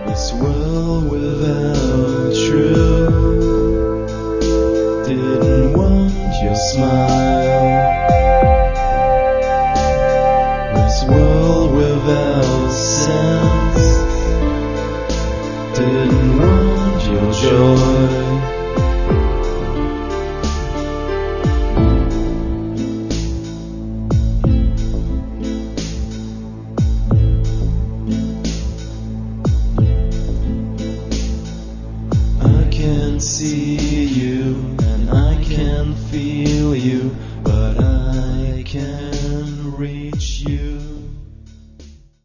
This world without truth didn't want your smile. This world without sense didn't want your joy. I can see you